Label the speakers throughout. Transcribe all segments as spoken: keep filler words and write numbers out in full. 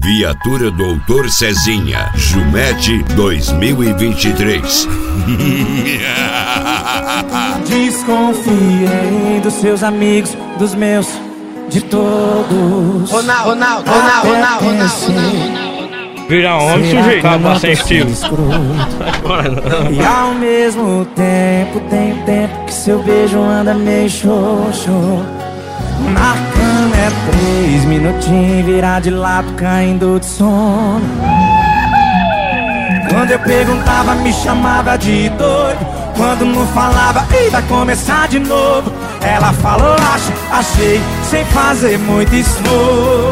Speaker 1: Viatura Doutor Cezinha, Jumete dois mil e vinte e três.
Speaker 2: Desconfiei dos seus amigos, dos meus, de todos.
Speaker 3: Ronaldo, Ronaldo, Ronaldo, Ronaldo, Ronaldo.
Speaker 4: Virar homem, sujeito, acaba sem estilo.
Speaker 2: E ao mesmo tempo, tem tempo que seu beijo anda meio xoxo. Na cama é três minutinhos, virar de lado, caindo de sono. Quando eu perguntava, me chamava de doido. Quando não falava, ei, vai começar de novo. Ela falou, acho, achei, sem fazer muito esforço.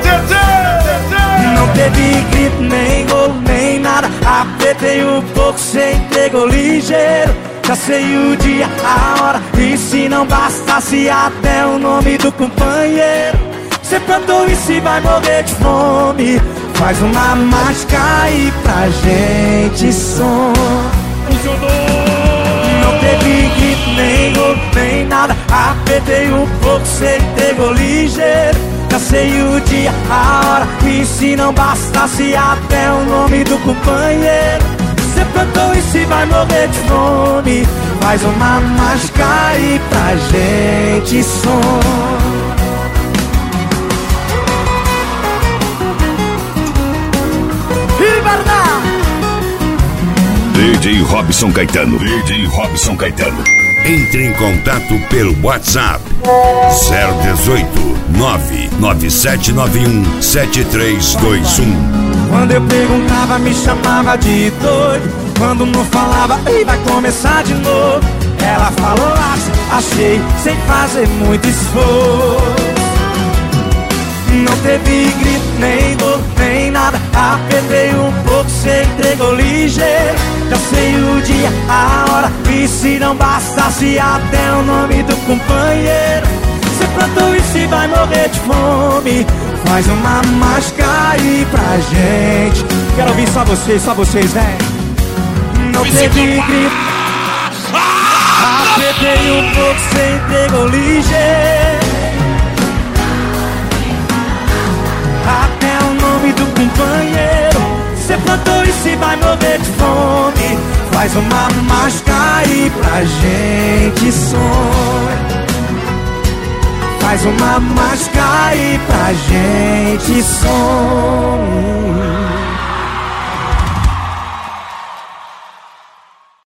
Speaker 2: Não teve grito, nem golo, nem nada. Apertei um pouco, cê entregou ligeiro. Já sei o dia, a hora, e se não bastasse até o nome do companheiro. Cê plantou e se vai morrer de fome. Faz uma mágica aí pra gente som. Não teve grito, nem gol, nem nada. Apertei um pouco, cê entregou ligeiro. Já sei o dia, a hora, e se não bastasse até o nome do companheiro. Cê plantou e se vai morrer de fome. Faz uma mágica aí pra gente som.
Speaker 1: D J Robson Caetano. D J Robson Caetano. Entre em contato pelo WhatsApp zero dezoito, nove nove sete nove um, sete três dois um.
Speaker 2: Quando eu perguntava, me chamava de doido. Quando não falava, ei, vai começar de novo. Ela falou, acho, achei, sem fazer muito esforço. Não teve grito, nem dor, nem nada. Apertei um pouco, cê entregou ligeiro. Já sei o dia, a hora, e se não bastasse até o nome do companheiro. Cê plantou e se vai morrer de fome. Faz uma mágica aí pra gente. Quero ouvir só vocês, só vocês, vem. Não teve grito. Apertei um pouco, cê entregou ligeiro. Até o nome do companheiro. Cê plantou e se vai morrer de fome. Faz uma mágica aí pra gente sonhar. Faz uma mágica aí pra gente sonhar.